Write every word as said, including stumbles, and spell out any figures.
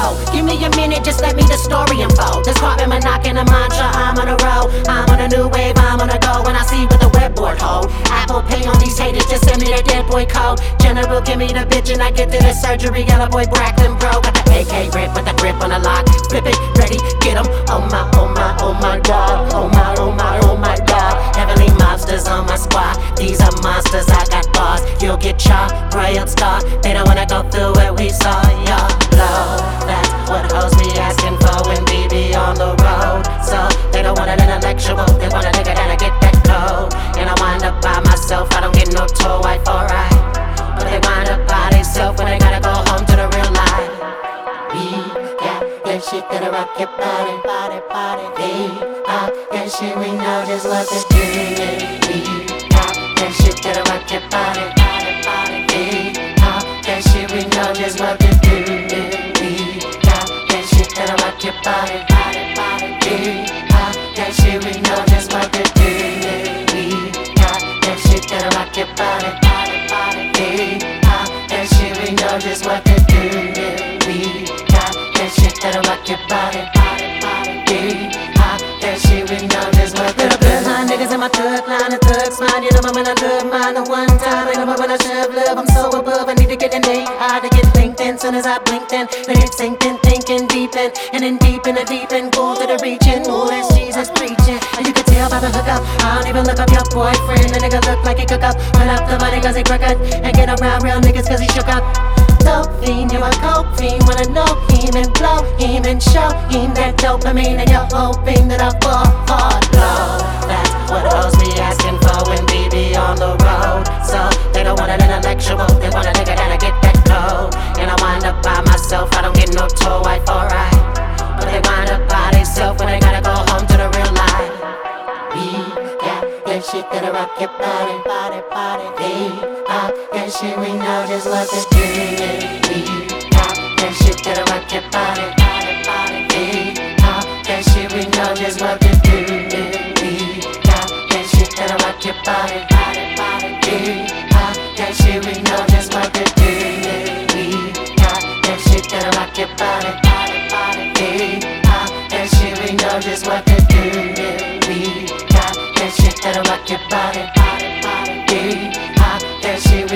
go. Give me a minute, just let me the story unfold. This Cartman knocking a mantra, I'm on a roll. I'm on a new wave, I'm on a go. When I see what the webboard hold, Apple Pay on these haters, just send me the dead boy code. General, give me the bitch and I get to the surgery. Yellow boy Braxton, bro, got the A K grip with the grip on the lock. Flip it, ready, get 'em. Oh my, oh my, oh my God. Oh my, oh my, oh my God. Heavenly monsters on my squad. These are monsters, I got bars. You'll get chopped, royal star. They don't wanna go through what we saw, y'all. Blow, that's what hoes be asking for when we be on the road. So they don't want an intellectual, they want a nigga that'll get that code. And I wind up by myself, I don't get no tour wife, alright. But they wind up by themselves when they gotta go home to the real life. We got that shit that'll rock your body, body, body. We got that shit, we know just what to do. We got that shit that'll rock your body, body, body. We got that shit, we know just what to do. We got that shit that'll rock your body, body, body. We got that shit, we know just what to do. We got that shit that'll rock your body, body, body. We got that shit, we know just what to do. We got that shit that'll rock your body, body, body. We got that shit, we know just what to do. Bloodline niggas in my thug line, a thug spine. You know when I love mine the one time. You know when I shove love, I'm so above. I need to get an A I to get linked in. Soon as I blinked in, let it sink in, thinking deep in, and then deep in the deep end, go to the reaching. Ooh, that's Jesus preaching. And you can tell by the hookup, I don't even look up your boyfriend. The nigga look like he cook up, run up the money cause he crooked, and get around real niggas cause he shook up. Dope fiend, you a coke fiend, wanna know him and blow him and show him that dopamine, and you're hoping that I fall hard low. That's what hoes be asking for when we be on the road. So they don't want an intellectual, they want a nigga that'll get that code. And I wind up by myself, I don't get no tour wife, alright. But they wind up by themselves when they gotta go home to the real life. We got that shit that'll rock your body, body, body. We got that shit, we know just what to do. We got that shit that'll rock your body, body, body. We got that shit, we know just what to do. We got that shit that'll rock your body, body, body. We got that shit, we know just what to do. We got that shit that'll rock your body, body, body. We got that shit, we know just what to do. We got that shit that'll rock your body, body, body. We got that shit.